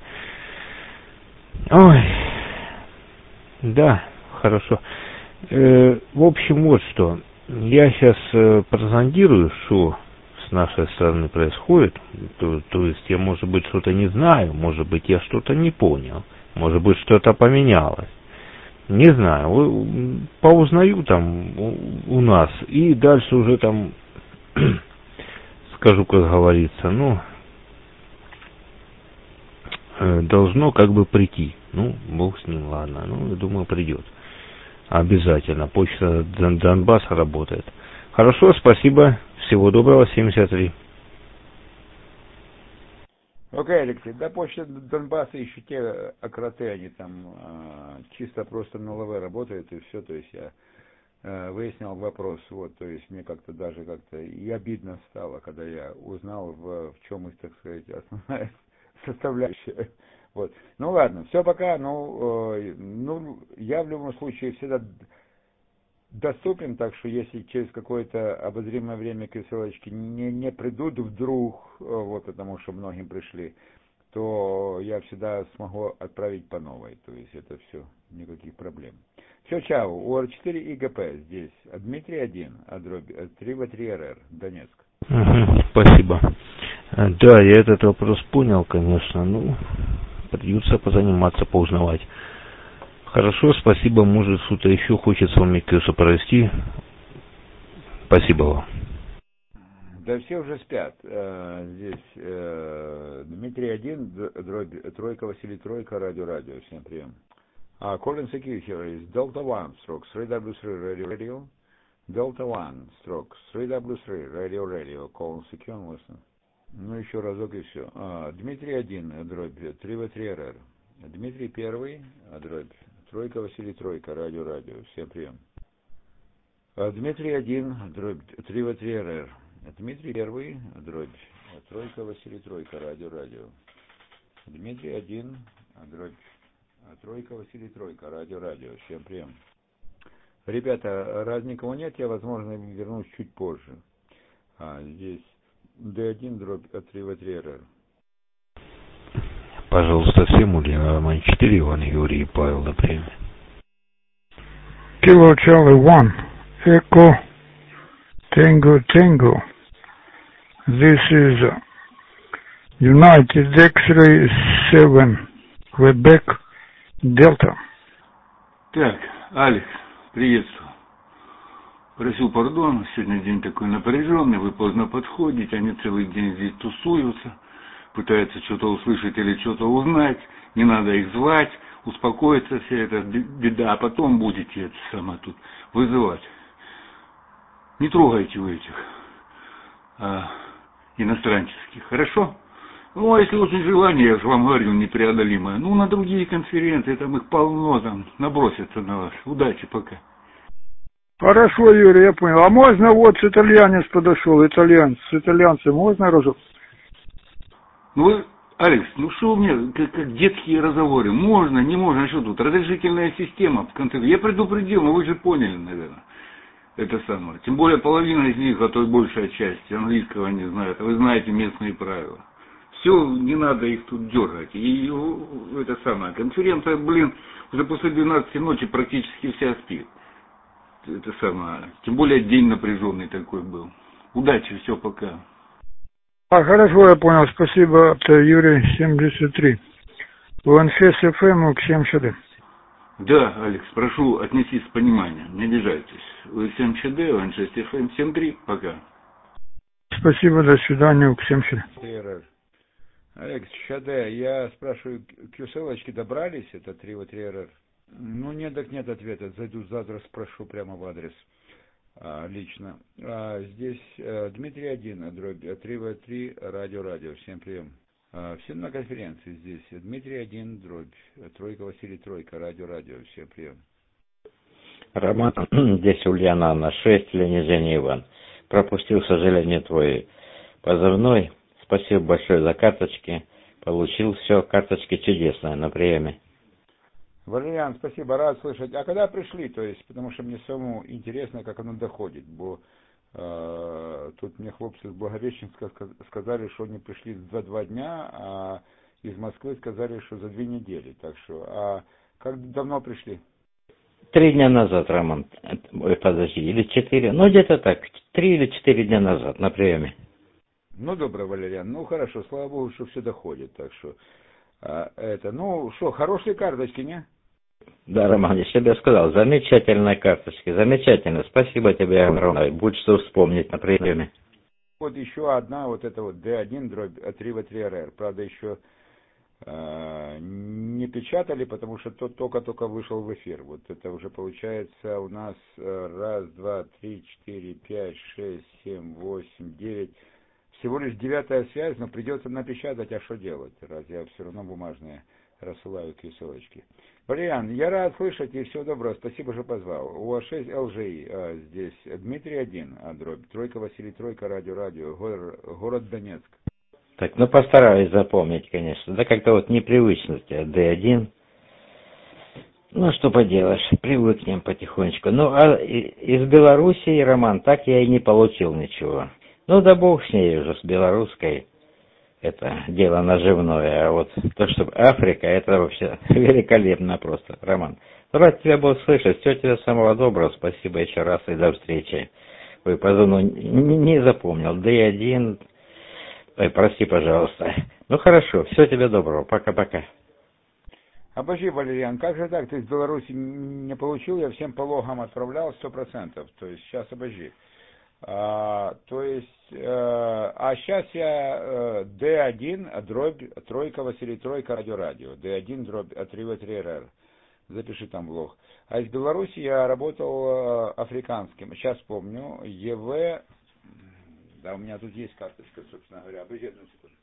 Ой, да, хорошо. В общем, вот что, я сейчас прозондирую, что с нашей стороны происходит, то есть я, может быть, что-то не знаю, может быть, я что-то не понял, может быть, что-то поменялось. Не знаю, поузнаю там у нас, и дальше уже там, скажу, как говорится, ну, должно как бы прийти. Ну, бог с ним, ладно, ну, я думаю, придет. Обязательно, почта Донбасса работает. Хорошо, спасибо, всего доброго, 73. Окей, Алексей, да, почта Донбасса еще те окроты, они там чисто просто на ЛВ работают и все, то есть я выяснял вопрос, вот, то есть мне как-то даже как-то и обидно стало, когда я узнал, в чем их, так сказать, основная составляющая. Вот. Ну ладно, все пока, ну, я в любом случае всегда доступен, так что если через какое-то обозримое время ссылочки не придут вдруг, вот потому что многим пришли, то я всегда смогу отправить по новой, то есть это все, никаких проблем. Все, чао, УР-4 и ГП здесь, Дмитрий 1, 3v3RR, Донецк. Спасибо. Да, я этот вопрос понял, конечно, ну, придется позаниматься, поузнавать. Хорошо, спасибо, может, что-то еще хочет с вами QSO провести. Спасибо вам. Да все уже спят. Здесь Дмитрий 1, дробь, тройка, Василий тройка, радио, всем прием. Calling security here is Delta 1, stroke 3W3 radio, Delta 1, stroke 3W3 radio, calling secure and listen. Ну, еще разок и все. Дмитрий 1, дробь, 3W3RR. Дмитрий 1, дробь, тройка, Василий тройка, радио, всем прием. Дмитрий 1, дробь, 3W3RR. Дмитрий 1, дробь, тройка, Василий тройка, радио. Дмитрий 1, дробь, тройка, Василий тройка, радио, всем прием. Ребята, раз никого нет, я, возможно, вернусь чуть позже. Здесь D1, дробь, 3W3RR. Пожалуйста, всем Ульяна Роман 4, Иван Юрий и Павел на приеме. Kilo Charlie 1, Echo Tango. This is United X-Ray 7, Quebec, Delta. Так, Алекс, приветствую. Просил пардон, сегодня день такой напряженный, вы поздно подходите, они целый день здесь тусуются, пытаются что-то услышать или что-то узнать, не надо их звать, успокоиться, вся эта беда, а потом будете это самое тут вызывать. Не трогайте вы этих иностранческих, хорошо? Ну, а если очень желание, я же вам говорил, непреодолимое, ну, на другие конференции, там их полно, там, набросятся на вас. Удачи, пока. Хорошо, Юрий, я понял. А можно вот с итальянец подошел, с итальянцем можно разок? Ну, Алекс, ну что у меня, как детские разговоры, можно, не можно, что тут, разрешительная система, в конце, я предупредил, но вы же поняли, наверное. Это самое. Тем более половина из них, а то и большая часть, английского не знают, а вы знаете местные правила. Все, не надо их тут дергать. И это самое, конференция, уже после 12 ночи практически вся спит. Это самое, тем более день напряженный такой был. Удачи, все, пока. Хорошо, я понял, спасибо, это Юрий 73. УНФС ФМ к 70. Да, Алекс, прошу, отнесись с пониманием, не обижайтесь. Вы 7 ЧД, УНФС ФМ 7-3, пока. Спасибо, до свидания, к 70. Алекс, ЧД, я спрашиваю, QSL-очки добрались, это 3W3RR? Ну, нет, так нет ответа, зайду завтра, спрошу прямо в адрес, лично. Здесь Дмитрий 1, дробь, 3W3, радио, всем прием. Все на конференции здесь. Дмитрий 1, дробь, тройка, Василий тройка, радио, всем прием. Роман, здесь Ульяна на 6, Леонид Женя Иван. Пропустил, к сожалению, твой позывной. Спасибо большое за карточки. Получил все, карточки чудесные на приеме. Валериан, спасибо, рад слышать. А когда пришли, то есть, потому что мне самому интересно, как оно доходит, бо тут мне хлопцы с Благовещенска сказали, что они пришли за 2 дня, а из Москвы сказали, что за 2 недели. Так что, а как давно пришли? 3 дня назад, Роман. Ой, подожди, или 4, ну где-то так, 3 или 4 дня назад на приеме. Ну, добро, Валериан, ну хорошо, слава богу, что все доходит, так что, ну что, хорошие карточки, не? Да, Роман, я тебе сказал, замечательные карточки, замечательно. Спасибо тебе огромное. Будь что вспомнить на приеме. Вот еще одна, вот это вот D1, дробь 3W3RR. Правда, еще не печатали, потому что тот только вышел в эфир. Вот это уже получается у нас 1, 2, 3, 4, 5, 6, 7, 8, 9. Всего лишь 9-я связь, но придется напечатать, а что делать, раз я все равно бумажные рассылаю QSL-очки. Валериан, я рад слышать и всего доброго, спасибо, что позвал. УА6 ЛЖИ, здесь Дмитрий 1, дробь, тройка, Василий тройка, радио, город Донецк. Так, ну постараюсь запомнить, конечно. Да как-то вот непривычно D1. Ну, что поделаешь, привыкнем потихонечку. Ну, а из Белоруссии, Роман, так я и не получил ничего. Ну, да бог с ней уже, с белорусской. Это дело наживное, а вот то, что Африка, это вообще великолепно просто, Роман. Рад тебя был слышать, всего тебе самого доброго, спасибо еще раз и до встречи. Ой, позывной не запомнил, D1, ой, прости, пожалуйста. Ну хорошо, всего тебе доброго, пока-пока. Обожди, Валериан, как же так, ты из Беларуси не получил, я всем по логам отправлял 100%, то есть сейчас обожди. То есть А сейчас я D1 дробь тройка Василий Тройка радио. D1 дробь 3V3 РР. Запиши там блог. А из Беларуси я работал африканским. Сейчас помню. ЕВ. Да, у меня тут есть карточка, собственно говоря. Обожди одну секунду.